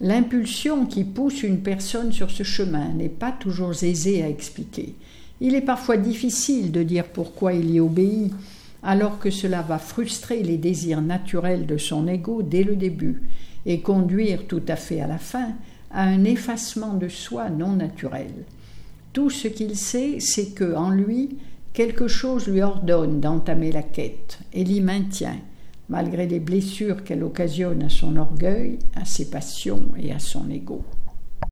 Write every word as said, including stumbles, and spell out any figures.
L'impulsion qui pousse une personne sur ce chemin n'est pas toujours aisée à expliquer. Il est parfois difficile de dire pourquoi il y obéit, alors que cela va frustrer les désirs naturels de son ego dès le début et conduire tout à fait à la fin à un effacement de soi non naturel. Tout ce qu'il sait, c'est que, en lui, quelque chose lui ordonne d'entamer la quête et l'y maintient, malgré les blessures qu'elle occasionne à son orgueil, à ses passions et à son ego.